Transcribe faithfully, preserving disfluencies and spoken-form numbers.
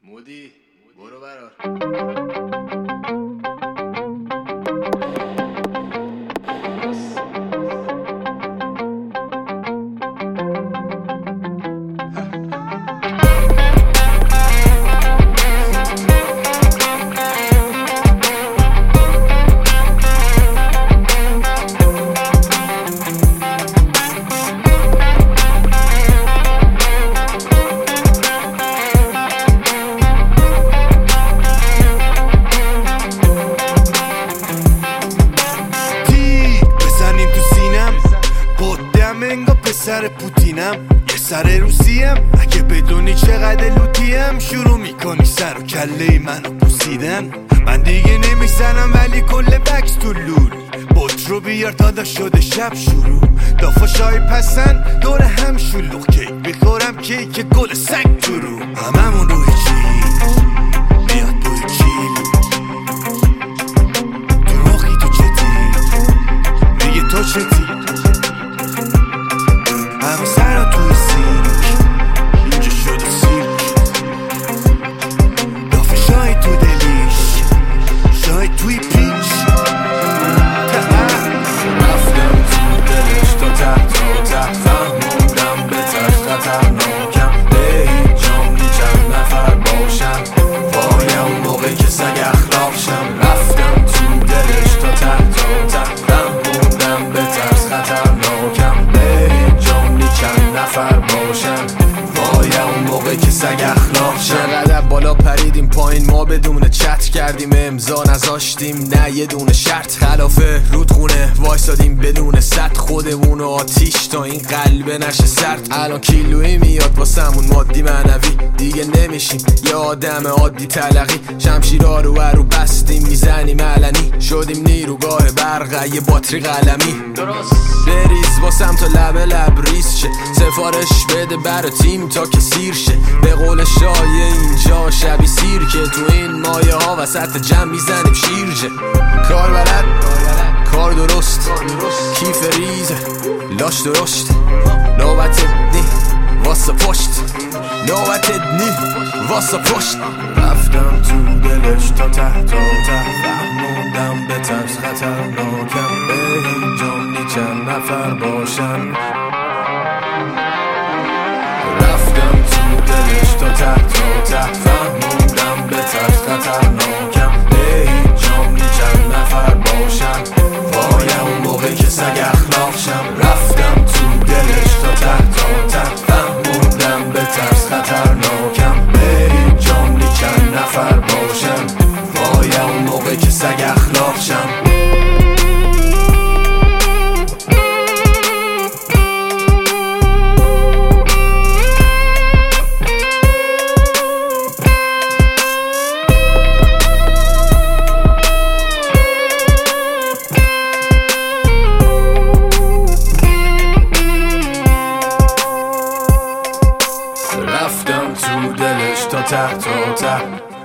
مودی برو برار. سر پوتینم یه سر روسیم، اگه بدونی چقدر لوتیم شروع میکنی سر و کله منو بوسیدن. من دیگه نمیزنم ولی کل بکس تو لول، بوت رو بیار دادا شده شب شروع. دافا شای پسن دور هم شلوغ، کیک بخورم کیک گل سگ تو رو. هممون روی چیل میاد بوی چیل، تو راخی تو چتی میگه تو چتی، همه سر توی سیرک اینجا شده سیرک. دافه شای تو دلیش، شای توی پیچ. رفتم تو دلش تا تحت و تحت، فهموندم به تشت خطرناکم. به هیچ جام نی چند نفر باشن، وایم موقع که سگ اخلاق شم. رفتم تو دلش تا تحت و تحت، فهموندم به تشت خطرناکم. به هیچ جام نی چند نفر باشن، وایم موقع که سگ اخلاق شم. چقدر بالا پریدیم پایین ما بدون چت کردیم، امضا نذاشتیم نه یه دونه شرط. خلاف رودخونه وایسادیم بدون سد، خودمون آتیش تا این قلبه نشه سرد. الان کیلویی میاد واسمون مادی معنوی، دیگه نمیشیم یه آدم عادی تلقی. شمشیرا رو رو بستیم میزنیم علنی، شدیم نیروگاه برق یه باتری قلمی. درست بریز واسم تا لب لب ریز شه، سفارش بده برا تیم تا که سیر شه. به قول شایه اینجا شبی سیر که تو این مایه ها وسط جمع میزنیم شیرجه. کار بلد کار درست کیف ریزه لاش درشت، نوبت نی واسه پشت، نوبت نی واسه پشت. رفتم تو دلش تا تحت و تحت، فهموندم به ترس خطرناکم. به هیچ جام نی چند نفر باشن، رفتم تو دلش تا تحت و تحت، فهموندم به ترس خطرناکم. به هیچ جام نی چند نفر باشن، وایم موقع که سگ اخلاق شم. رفتم تو دلش تا تحت و تحت، فهموندم به ترس خطرناکم. به هیچ جام نی چند نفر باشن، وایم موقع که سگ اخلاق شم. رفتم تو دلش تا تحت و تحت،